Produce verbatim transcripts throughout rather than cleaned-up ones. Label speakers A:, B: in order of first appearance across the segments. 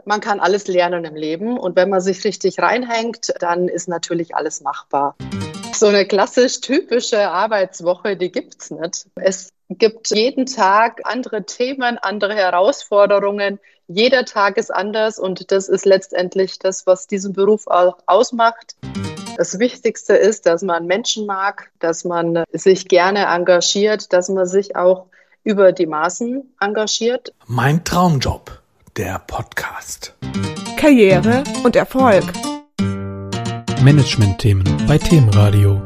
A: Man kann alles lernen im Leben und wenn man sich richtig reinhängt, dann ist natürlich alles machbar. So eine klassisch typische Arbeitswoche, die gibt's nicht. Es gibt jeden Tag andere Themen, andere Herausforderungen. Jeder Tag ist anders und das ist letztendlich das, was diesen Beruf auch ausmacht. Das Wichtigste ist, dass man Menschen mag, dass man sich gerne engagiert, dass man sich auch über die Maßen engagiert.
B: Mein Traumjob. Der Podcast.
C: Karriere und Erfolg.
B: Management-Themen bei Themenradio.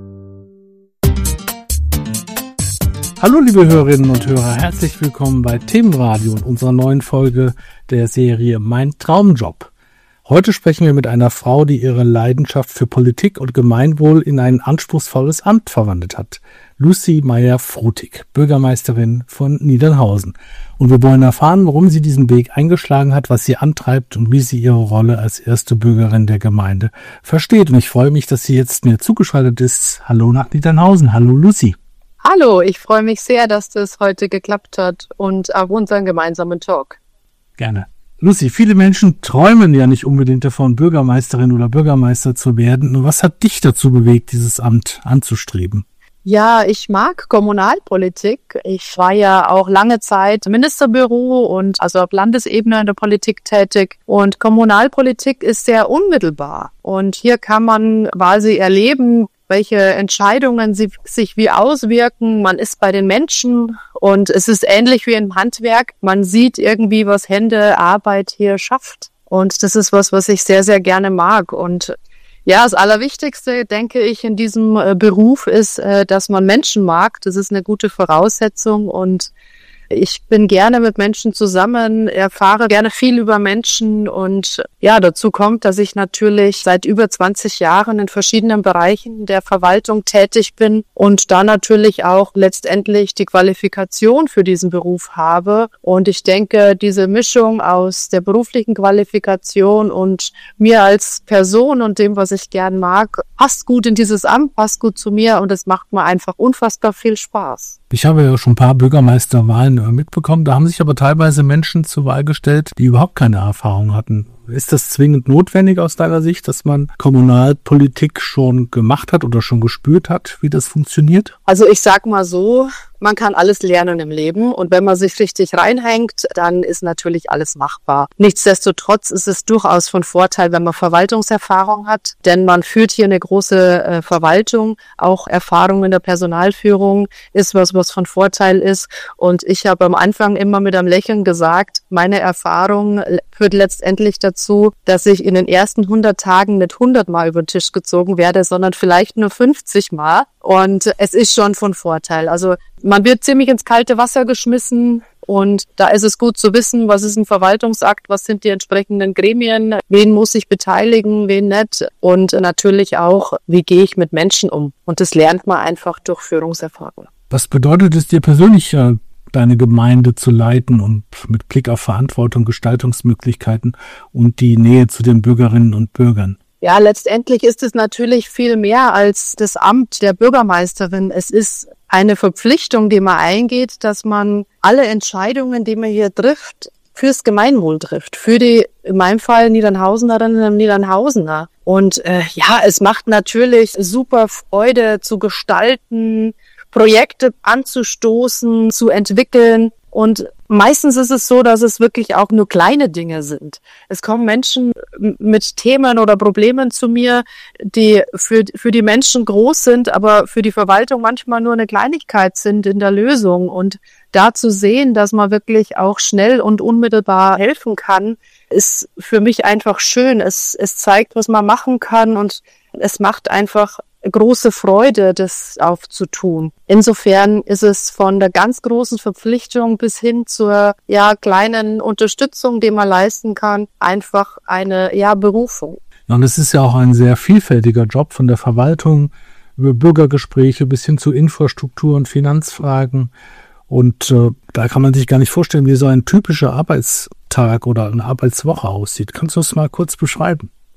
B: Hallo liebe Hörerinnen und Hörer, herzlich willkommen bei Themenradio und unserer neuen Folge der Serie Mein Traumjob. Heute sprechen wir mit einer Frau, die ihre Leidenschaft für Politik und Gemeinwohl in ein anspruchsvolles Amt verwandelt hat. Lucy Meyer-Frutig, Bürgermeisterin von Niedernhausen. Und wir wollen erfahren, warum sie diesen Weg eingeschlagen hat, was sie antreibt und wie sie ihre Rolle als erste Bürgerin der Gemeinde versteht. Und ich freue mich, dass sie jetzt mir zugeschaltet ist. Hallo nach Niedernhausen. Hallo Lucy.
A: Hallo, ich freue mich sehr, dass das heute geklappt hat und auf unseren gemeinsamen Talk.
B: Gerne. Lucy, viele Menschen träumen ja nicht unbedingt davon, Bürgermeisterin oder Bürgermeister zu werden. Und was hat dich dazu bewegt, dieses Amt anzustreben?
A: Ja, ich mag Kommunalpolitik. Ich war ja auch lange Zeit im Ministerbüro und also auf Landesebene in der Politik tätig. Und Kommunalpolitik ist sehr unmittelbar. Und hier kann man quasi erleben, welche Entscheidungen sie, sich wie auswirken. Man ist bei den Menschen und es ist ähnlich wie im Handwerk. Man sieht irgendwie, was Hände, Arbeit hier schafft. Und das ist was, was ich sehr, sehr gerne mag. Und ja, das Allerwichtigste, denke ich, in diesem äh, Beruf ist, äh, dass man Menschen mag. Das ist eine gute Voraussetzung und ich bin gerne mit Menschen zusammen, erfahre gerne viel über Menschen und ja, dazu kommt, dass ich natürlich seit über zwanzig Jahren in verschiedenen Bereichen der Verwaltung tätig bin und da natürlich auch letztendlich die Qualifikation für diesen Beruf habe. Und ich denke, diese Mischung aus der beruflichen Qualifikation und mir als Person und dem, was ich gern mag, passt gut in dieses Amt, passt gut zu mir und es macht mir einfach unfassbar viel Spaß.
B: Ich habe ja schon ein paar Bürgermeisterwahlen mitbekommen, da haben sich aber teilweise Menschen zur Wahl gestellt, die überhaupt keine Erfahrung hatten. Ist das zwingend notwendig aus deiner Sicht, dass man Kommunalpolitik schon gemacht hat oder schon gespürt hat, wie das funktioniert?
A: Also ich sag mal so, man kann alles lernen im Leben und wenn man sich richtig reinhängt, dann ist natürlich alles machbar. Nichtsdestotrotz ist es durchaus von Vorteil, wenn man Verwaltungserfahrung hat, denn man führt hier eine große äh, Verwaltung, auch Erfahrung in der Personalführung ist was, was von Vorteil ist und ich habe am Anfang immer mit einem Lächeln gesagt, meine Erfahrung führt letztendlich dazu, dass ich in den ersten hundert Tagen nicht hundert Mal über den Tisch gezogen werde, sondern vielleicht nur fünfzig Mal. Und es ist schon von Vorteil. Also man wird ziemlich ins kalte Wasser geschmissen und da ist es gut zu wissen, was ist ein Verwaltungsakt, was sind die entsprechenden Gremien, wen muss ich beteiligen, wen nicht und natürlich auch, wie gehe ich mit Menschen um. Und das lernt man einfach durch Führungserfahrung.
B: Was bedeutet es dir persönlich, deine Gemeinde zu leiten und mit Blick auf Verantwortung, Gestaltungsmöglichkeiten und die Nähe zu den Bürgerinnen und Bürgern?
A: Ja, letztendlich ist es natürlich viel mehr als das Amt der Bürgermeisterin. Es ist eine Verpflichtung, die man eingeht, dass man alle Entscheidungen, die man hier trifft, fürs Gemeinwohl trifft. Für die, in meinem Fall, Niedernhausenerinnen und Niedernhausener. Und äh, ja, es macht natürlich super Freude zu gestalten, Projekte anzustoßen, zu entwickeln. Und meistens ist es so, dass es wirklich auch nur kleine Dinge sind. Es kommen Menschen mit Themen oder Problemen zu mir, die für, für die Menschen groß sind, aber für die Verwaltung manchmal nur eine Kleinigkeit sind in der Lösung. Und da zu sehen, dass man wirklich auch schnell und unmittelbar helfen kann, ist für mich einfach schön. Es, es zeigt, was man machen kann und es macht einfach große Freude, das aufzutun. Insofern ist es von der ganz großen Verpflichtung bis hin zur ja kleinen Unterstützung, die man leisten kann, einfach eine ja Berufung.
B: Ja, und es ist ja auch ein sehr vielfältiger Job von der Verwaltung über Bürgergespräche bis hin zu Infrastruktur und Finanzfragen. Und äh, da kann man sich gar nicht vorstellen, wie so ein typischer Arbeitstag oder eine Arbeitswoche aussieht. Kannst du das mal kurz beschreiben?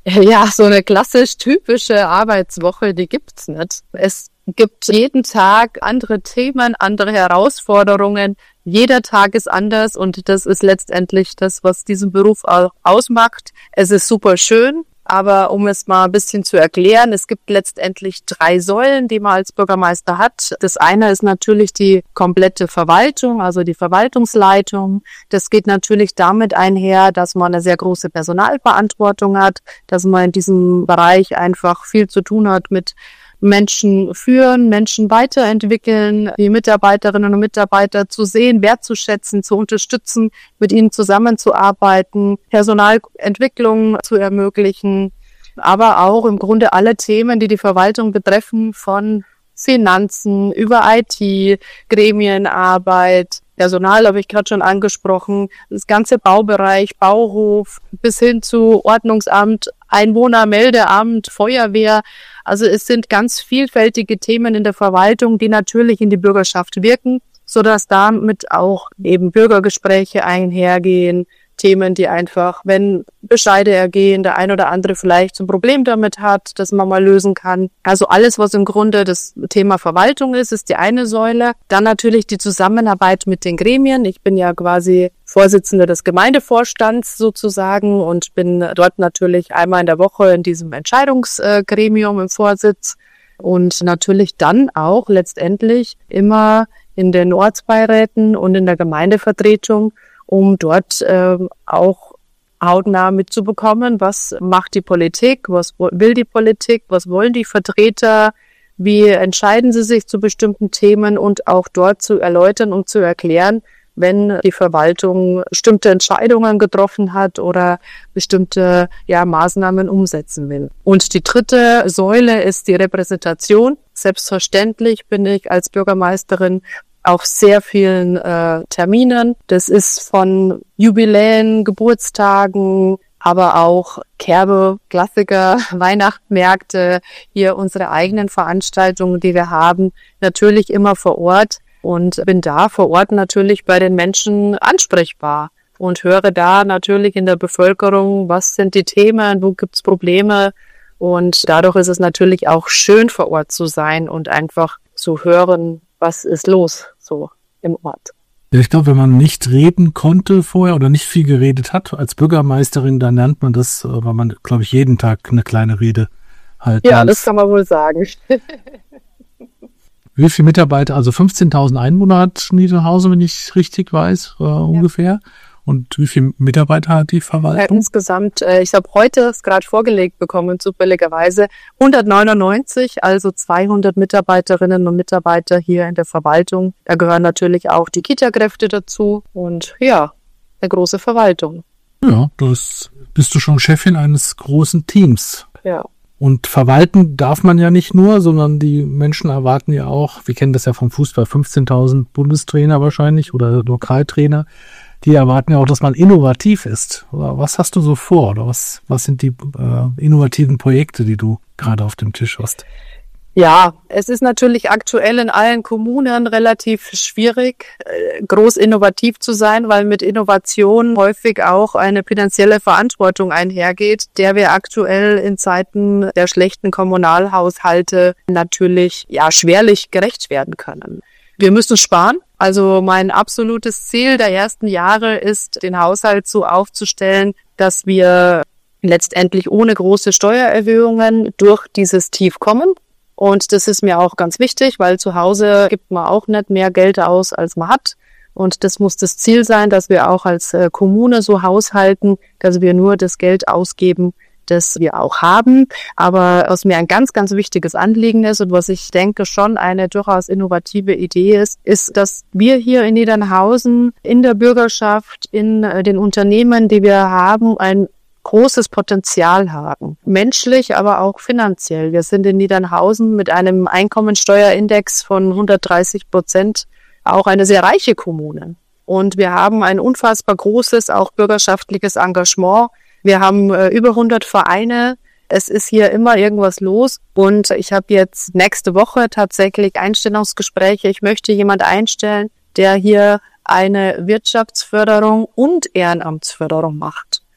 A: Ja, so eine klassisch typische Arbeitswoche, die gibt's nicht. Es gibt jeden Tag andere Themen, andere Herausforderungen. Jeder Tag ist anders und das ist letztendlich das, was diesen Beruf auch ausmacht. Es ist super schön. Aber um es mal ein bisschen zu erklären, es gibt letztendlich drei Säulen, die man als Bürgermeister hat. Das eine ist natürlich die komplette Verwaltung, also die Verwaltungsleitung. Das geht natürlich damit einher, dass man eine sehr große Personalverantwortung hat, dass man in diesem Bereich einfach viel zu tun hat mit Menschen führen, Menschen weiterentwickeln, die Mitarbeiterinnen und Mitarbeiter zu sehen, wertzuschätzen, zu unterstützen, mit ihnen zusammenzuarbeiten, Personalentwicklung zu ermöglichen, aber auch im Grunde alle Themen, die die Verwaltung betreffen, von Finanzen über I T, Gremienarbeit, Personal habe ich gerade schon angesprochen, das ganze Baubereich, Bauhof bis hin zu Ordnungsamt, Einwohnermeldeamt, Feuerwehr. Also es sind ganz vielfältige Themen in der Verwaltung, die natürlich in die Bürgerschaft wirken, sodass damit auch eben Bürgergespräche einhergehen, Themen, die einfach, wenn Bescheide ergehen, der ein oder andere vielleicht ein Problem damit hat, das man mal lösen kann. Also alles, was im Grunde das Thema Verwaltung ist, ist die eine Säule. Dann natürlich die Zusammenarbeit mit den Gremien. Ich bin ja quasi Vorsitzende des Gemeindevorstands sozusagen und bin dort natürlich einmal in der Woche in diesem Entscheidungsgremium im Vorsitz und natürlich dann auch letztendlich immer in den Ortsbeiräten und in der Gemeindevertretung, um dort äh, auch hautnah mitzubekommen, was macht die Politik, was will die Politik, was wollen die Vertreter, wie entscheiden sie sich zu bestimmten Themen und auch dort zu erläutern und zu erklären, wenn die Verwaltung bestimmte Entscheidungen getroffen hat oder bestimmte ja, Maßnahmen umsetzen will. Und die dritte Säule ist die Repräsentation. Selbstverständlich bin ich als Bürgermeisterin auf sehr vielen äh, Terminen. Das ist von Jubiläen, Geburtstagen, aber auch Kerbe, Klassiker, Weihnachtsmärkte, hier unsere eigenen Veranstaltungen, die wir haben, natürlich immer vor Ort und bin da vor Ort natürlich bei den Menschen ansprechbar und höre da natürlich in der Bevölkerung, was sind die Themen, wo gibt's Probleme und dadurch ist es natürlich auch schön vor Ort zu sein und einfach zu hören, was ist los so im Ort.
B: Ja, ich glaube, wenn man nicht reden konnte vorher oder nicht viel geredet hat als Bürgermeisterin, dann lernt man das, weil man, glaube ich, jeden Tag eine kleine Rede halten.
A: Ja, das kann man wohl sagen.
B: Wie viele Mitarbeiter, also fünfzehntausend Einwohner hat Niederhausen, wenn ich richtig weiß, äh, ja. ungefähr. Und wie viele Mitarbeiter hat die Verwaltung?
A: Ja, insgesamt, äh, ich habe heute es gerade vorgelegt bekommen, zufälligerweise hundertneunundneunzig, also zweihundert Mitarbeiterinnen und Mitarbeiter hier in der Verwaltung. Da gehören natürlich auch die Kita-Kräfte dazu und ja, eine große Verwaltung.
B: Ja, das bist du schon Chefin eines großen Teams.
A: Ja.
B: Und verwalten darf man ja nicht nur, sondern die Menschen erwarten ja auch, wir kennen das ja vom Fußball, fünfzehntausend Bundestrainer wahrscheinlich oder Lokaltrainer. Die erwarten ja auch, dass man innovativ ist. Was hast du so vor? Oder was, was sind die äh, innovativen Projekte, die du gerade auf dem Tisch hast?
A: Ja, es ist natürlich aktuell in allen Kommunen relativ schwierig, groß innovativ zu sein, weil mit Innovation häufig auch eine finanzielle Verantwortung einhergeht, der wir aktuell in Zeiten der schlechten Kommunalhaushalte natürlich ja schwerlich gerecht werden können. Wir müssen sparen. Also mein absolutes Ziel der ersten Jahre ist, den Haushalt so aufzustellen, dass wir letztendlich ohne große Steuererhöhungen durch dieses Tief kommen. Und das ist mir auch ganz wichtig, weil zu Hause gibt man auch nicht mehr Geld aus, als man hat. Und das muss das Ziel sein, dass wir auch als Kommune so haushalten, dass wir nur das Geld ausgeben, das wir auch haben. Aber was mir ein ganz, ganz wichtiges Anliegen ist und was ich denke schon eine durchaus innovative Idee ist, ist, dass wir hier in Niedernhausen in der Bürgerschaft, in den Unternehmen, die wir haben, ein großes Potenzial haben. Menschlich, aber auch finanziell. Wir sind in Niedernhausen mit einem Einkommensteuerindex von hundertdreißig Prozent auch eine sehr reiche Kommune. Und wir haben ein unfassbar großes, auch bürgerschaftliches Engagement. Wir haben äh, über hundert Vereine. Es ist hier immer irgendwas los. Und ich habe jetzt nächste Woche tatsächlich Einstellungsgespräche. Ich möchte jemand einstellen, der hier eine Wirtschaftsförderung und Ehrenamtsförderung macht.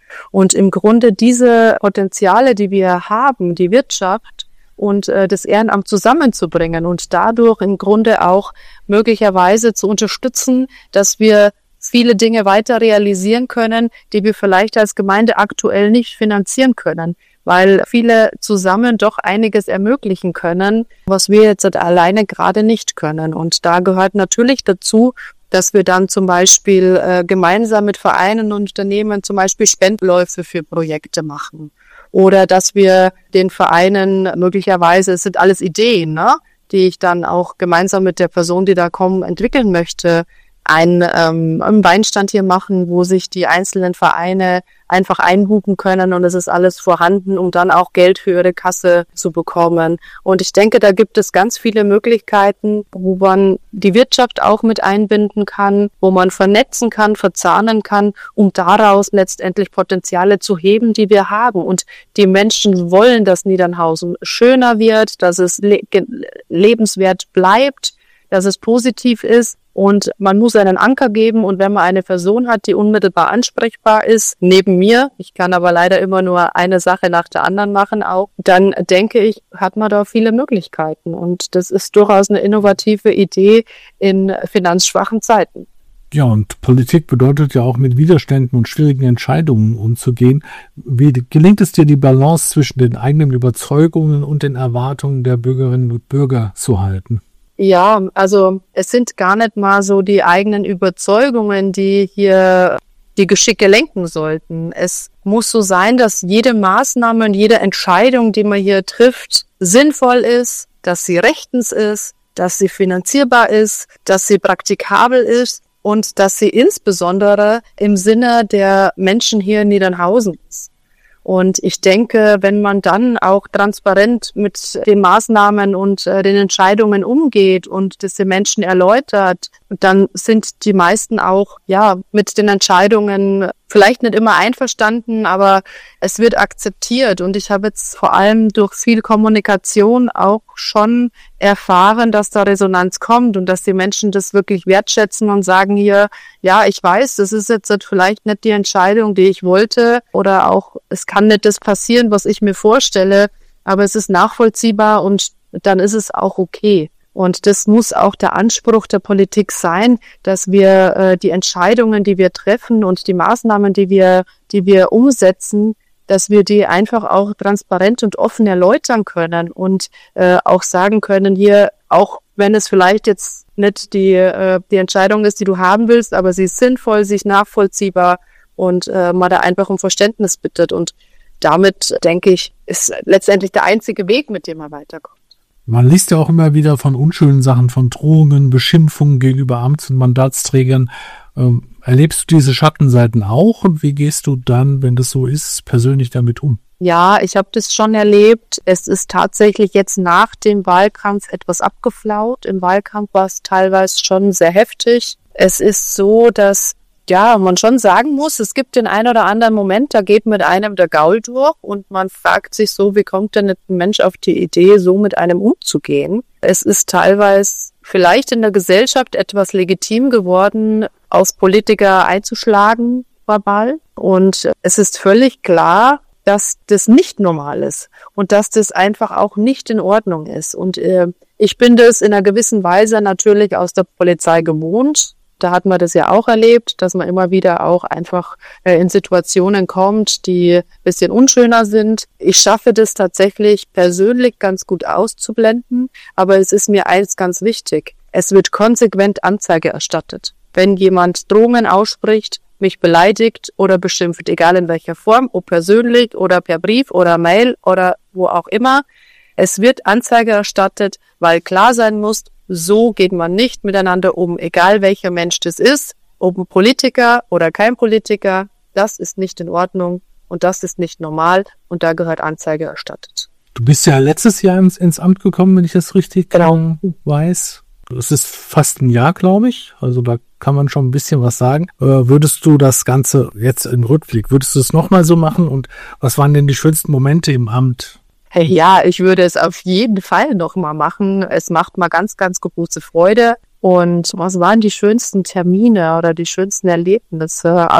A: Und im Grunde diese Potenziale, die wir haben, die Wirtschaft und äh, das Ehrenamt zusammenzubringen und dadurch im Grunde auch möglicherweise zu unterstützen, dass wir viele Dinge weiter realisieren können, die wir vielleicht als Gemeinde aktuell nicht finanzieren können, weil viele zusammen doch einiges ermöglichen können, was wir jetzt alleine gerade nicht können. Und da gehört natürlich dazu, dass wir dann zum Beispiel äh, gemeinsam mit Vereinen und Unternehmen zum Beispiel Spendenläufe für Projekte machen. Oder dass wir den Vereinen möglicherweise, es sind alles Ideen, ne, die ich dann auch gemeinsam mit der Person, die da kommen, entwickeln möchte, einen, ähm, einen Weinstand hier machen, wo sich die einzelnen Vereine einfach einbuchen können und es ist alles vorhanden, um dann auch Geld für ihre Kasse zu bekommen. Und ich denke, da gibt es ganz viele Möglichkeiten, wo man die Wirtschaft auch mit einbinden kann, wo man vernetzen kann, verzahnen kann, um daraus letztendlich Potenziale zu heben, die wir haben. Und die Menschen wollen, dass Niedernhausen schöner wird, dass es le- lebenswert bleibt, dass es positiv ist. Und man muss einen Anker geben und wenn man eine Person hat, die unmittelbar ansprechbar ist, neben mir, ich kann aber leider immer nur eine Sache nach der anderen machen auch, dann denke ich, hat man da viele Möglichkeiten. Und das ist durchaus eine innovative Idee in finanzschwachen Zeiten.
B: Ja, und Politik bedeutet ja auch mit Widerständen und schwierigen Entscheidungen umzugehen. Wie gelingt es dir, die Balance zwischen den eigenen Überzeugungen und den Erwartungen der Bürgerinnen und Bürger zu halten?
A: Ja, also es sind gar nicht mal so die eigenen Überzeugungen, die hier die Geschicke lenken sollten. Es muss so sein, dass jede Maßnahme und jede Entscheidung, die man hier trifft, sinnvoll ist, dass sie rechtens ist, dass sie finanzierbar ist, dass sie praktikabel ist und dass sie insbesondere im Sinne der Menschen hier in Niedernhausen ist. Und ich denke, wenn man dann auch transparent mit den Maßnahmen und äh, den Entscheidungen umgeht und das den Menschen erläutert, dann sind die meisten auch ja mit den Entscheidungen vielleicht nicht immer einverstanden, aber es wird akzeptiert. Und ich habe jetzt vor allem durch viel Kommunikation auch schon erfahren, dass da Resonanz kommt und dass die Menschen das wirklich wertschätzen und sagen hier, ja, ich weiß, das ist jetzt vielleicht nicht die Entscheidung, die ich wollte oder auch, es kann nicht das passieren, was ich mir vorstelle, aber es ist nachvollziehbar und dann ist es auch okay. Und das muss auch der Anspruch der Politik sein, dass wir äh, die Entscheidungen, die wir treffen und die Maßnahmen, die wir, die wir umsetzen, dass wir die einfach auch transparent und offen erläutern können und äh, auch sagen können, hier, auch wenn es vielleicht jetzt nicht die, äh, die Entscheidung ist, die du haben willst, aber sie ist sinnvoll, sie ist nachvollziehbar und äh, man da einfach um Verständnis bittet. Und damit, denke ich, ist letztendlich der einzige Weg, mit dem man weiterkommt.
B: Man liest ja auch immer wieder von unschönen Sachen, von Drohungen, Beschimpfungen gegenüber Amts- und Mandatsträgern. Ähm, erlebst du diese Schattenseiten auch und wie gehst du dann, wenn das so ist, persönlich damit um?
A: Ja, ich habe das schon erlebt. Es ist tatsächlich jetzt nach dem Wahlkampf etwas abgeflaut. Im Wahlkampf war es teilweise schon sehr heftig. Es ist so, dass ja, man schon sagen muss, es gibt den einen oder anderen Moment, da geht mit einem der Gaul durch und man fragt sich so, wie kommt denn ein Mensch auf die Idee, so mit einem umzugehen? Es ist teilweise vielleicht in der Gesellschaft etwas legitim geworden, auf Politiker einzuschlagen, verbal. Und es ist völlig klar, dass das nicht normal ist und dass das einfach auch nicht in Ordnung ist. Und äh, ich bin das in einer gewissen Weise natürlich aus der Polizei gewohnt. Da hat man das ja auch erlebt, dass man immer wieder auch einfach äh, in Situationen kommt, die ein bisschen unschöner sind. Ich schaffe das tatsächlich persönlich ganz gut auszublenden, aber es ist mir eins ganz wichtig. Es wird konsequent Anzeige erstattet. Wenn jemand Drohungen ausspricht, mich beleidigt oder beschimpft, egal in welcher Form, ob persönlich oder per Brief oder Mail oder wo auch immer, es wird Anzeige erstattet, weil klar sein muss, so geht man nicht miteinander um, egal welcher Mensch das ist, ob ein Politiker oder kein Politiker, das ist nicht in Ordnung und das ist nicht normal und da gehört Anzeige erstattet.
B: Du bist ja letztes Jahr ins, ins Amt gekommen, wenn ich das richtig
A: genau.
B: weiß. Es ist fast ein Jahr, glaube ich, also da kann man schon ein bisschen was sagen. Äh, würdest du das Ganze jetzt im Rückblick, würdest du es nochmal so machen und was waren denn die schönsten Momente im Amt?
A: Hey, ja, ich würde es auf jeden Fall noch mal machen. Es macht mal ganz, ganz große Freude. Und was waren die schönsten Termine oder die schönsten Erlebnisse? Also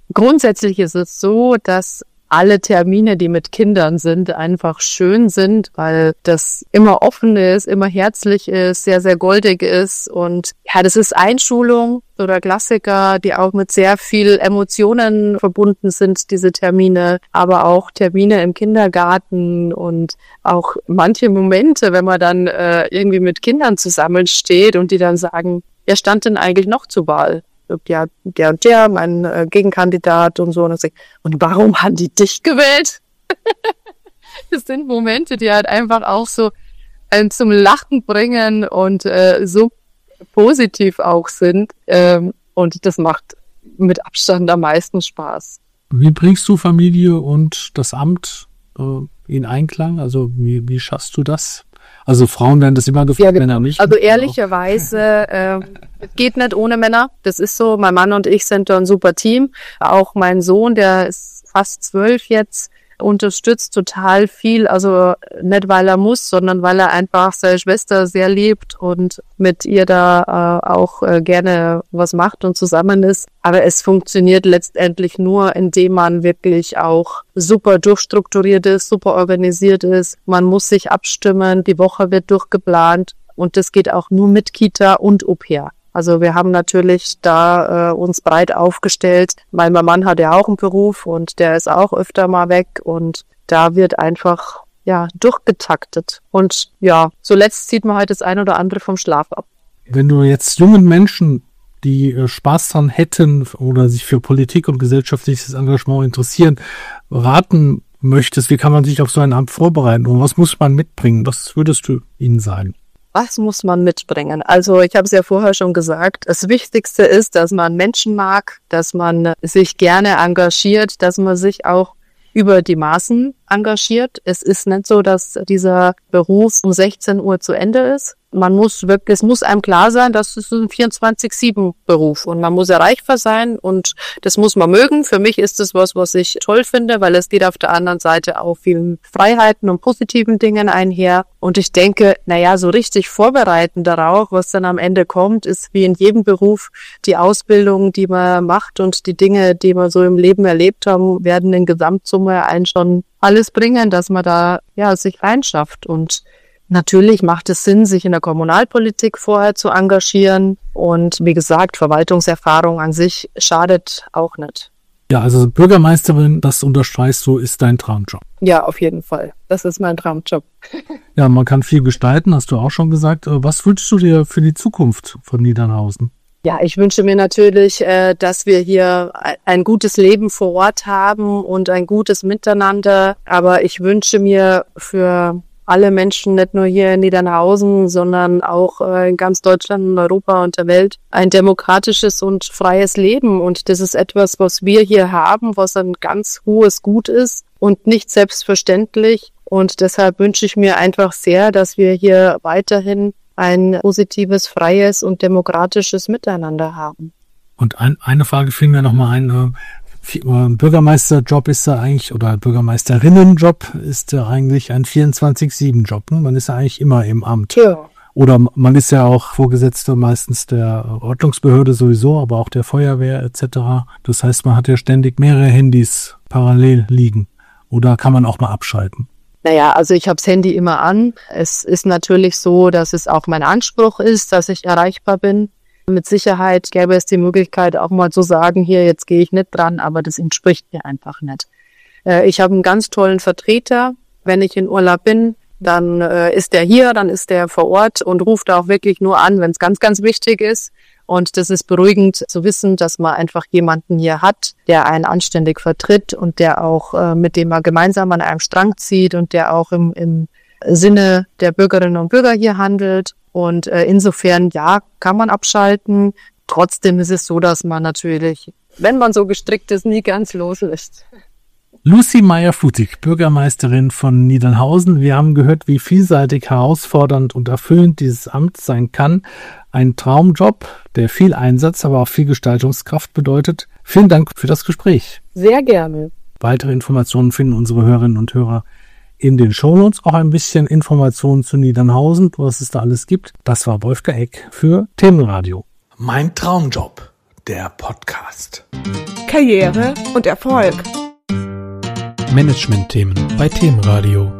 A: grundsätzlich ist es so, dass alle Termine, die mit Kindern sind, einfach schön sind, weil das immer offen ist, immer herzlich ist, sehr, sehr goldig ist. Und ja, das ist Einschulung oder Klassiker, die auch mit sehr viel Emotionen verbunden sind, diese Termine, aber auch Termine im Kindergarten und auch manche Momente, wenn man dann äh, irgendwie mit Kindern zusammensteht und die dann sagen, wer stand denn eigentlich noch zur Wahl? Ja, der und der, mein äh, Gegenkandidat und so. Und, ich, und warum haben die dich gewählt? Das sind Momente, die halt einfach auch so äh, zum Lachen bringen und äh, so positiv auch sind. Ähm, und das macht mit Abstand am meisten Spaß.
B: Wie bringst du Familie und das Amt äh, in Einklang? Also wie, wie schaffst du das? Also Frauen werden das immer gefragt,
A: ja,
B: Männer nicht.
A: Also ehrlicherweise äh, geht nicht ohne Männer. Das ist so. Mein Mann und ich sind da ein super Team. Auch mein Sohn, der ist fast zwölf jetzt, unterstützt total viel. Also nicht, weil er muss, sondern weil er einfach seine Schwester sehr liebt und mit ihr da äh, auch äh, gerne was macht und zusammen ist. Aber es funktioniert letztendlich nur, indem man wirklich auch super durchstrukturiert ist, super organisiert ist. Man muss sich abstimmen, die Woche wird durchgeplant und das geht auch nur mit Kita und Au-pair. Also wir haben natürlich da äh, uns breit aufgestellt, weil mein Mann hat ja auch einen Beruf und der ist auch öfter mal weg und da wird einfach ja durchgetaktet. Und ja, zuletzt zieht man halt das ein oder andere vom Schlaf ab.
B: Wenn du jetzt jungen Menschen, die äh, Spaß dran hätten oder sich für Politik und gesellschaftliches Engagement interessieren, raten möchtest, wie kann man sich auf so ein Amt vorbereiten und was muss man mitbringen? Was würdest du ihnen sagen?
A: Was muss man mitbringen? Also ich habe es ja vorher schon gesagt, das Wichtigste ist, dass man Menschen mag, dass man sich gerne engagiert, dass man sich auch über die Maßen engagiert. Es ist nicht so, dass dieser Beruf um sechzehn Uhr zu Ende ist. Man muss wirklich, es muss einem klar sein, dass es ein vierundzwanzig sieben Beruf und man muss erreichbar sein und das muss man mögen. Für mich ist es was, was ich toll finde, weil es geht auf der anderen Seite auch vielen Freiheiten und positiven Dingen einher. Und ich denke, naja, so richtig vorbereiten darauf, was dann am Ende kommt, ist wie in jedem Beruf die Ausbildung, die man macht und die Dinge, die man so im Leben erlebt haben, werden in Gesamtsumme einen schon alles bringen, dass man da ja sich reinschafft. Und natürlich macht es Sinn, sich in der Kommunalpolitik vorher zu engagieren. Und wie gesagt, Verwaltungserfahrung an sich schadet auch nicht.
B: Ja, also Bürgermeisterin, das unterstreichst du, ist dein Traumjob.
A: Ja, auf jeden Fall. Das ist mein Traumjob.
B: Ja, man kann viel gestalten, hast du auch schon gesagt. Was wünschst du dir für die Zukunft von Niedernhausen?
A: Ja, ich wünsche mir natürlich, dass wir hier ein gutes Leben vor Ort haben und ein gutes Miteinander. Aber ich wünsche mir für alle Menschen, nicht nur hier in Niedernhausen, sondern auch in ganz Deutschland und Europa und der Welt, ein demokratisches und freies Leben. Und das ist etwas, was wir hier haben, was ein ganz hohes Gut ist und nicht selbstverständlich. Und deshalb wünsche ich mir einfach sehr, dass wir hier weiterhin ein positives, freies und demokratisches Miteinander haben.
B: Und ein, eine Frage fiel mir noch mal ein. Bürgermeisterjob ist ja eigentlich, oder Bürgermeisterinnenjob ist ja eigentlich ein vierundzwanzig sieben Job. Ne? Man ist ja eigentlich immer im Amt.
A: Ja.
B: Oder man ist ja auch Vorgesetzter meistens der Ordnungsbehörde sowieso, aber auch der Feuerwehr et cetera. Das heißt, man hat ja ständig mehrere Handys parallel liegen. Oder kann man auch mal abschalten?
A: Naja, also ich habe das Handy immer an. Es ist natürlich so, dass es auch mein Anspruch ist, dass ich erreichbar bin. Mit Sicherheit gäbe es die Möglichkeit, auch mal zu sagen, hier, jetzt gehe ich nicht dran, aber das entspricht mir einfach nicht. Äh, ich habe einen ganz tollen Vertreter. Wenn ich in Urlaub bin, dann äh, ist der hier, dann ist der vor Ort und ruft auch wirklich nur an, wenn es ganz, ganz wichtig ist. Und das ist beruhigend zu wissen, dass man einfach jemanden hier hat, der einen anständig vertritt und der auch, äh, mit dem man gemeinsam an einem Strang zieht und der auch im, im Sinne der Bürgerinnen und Bürger hier handelt. Und äh, insofern, ja, kann man abschalten. Trotzdem ist es so, dass man natürlich, wenn man so gestrickt ist, nie ganz loslässt.
B: Lucy Meyer-Futig, Bürgermeisterin von Niedernhausen. Wir haben gehört, wie vielseitig, herausfordernd und erfüllend dieses Amt sein kann. Ein Traumjob, der viel Einsatz, aber auch viel Gestaltungskraft bedeutet. Vielen Dank für das Gespräch.
A: Sehr gerne.
B: Weitere Informationen finden unsere Hörerinnen und Hörer in den Shownotes. Auch ein bisschen Informationen zu Niedernhausen, was es da alles gibt. Das war Wolfgang Eck für Themenradio.
D: Mein Traumjob, der Podcast.
C: Karriere und Erfolg.
D: Management-Themen bei Themenradio.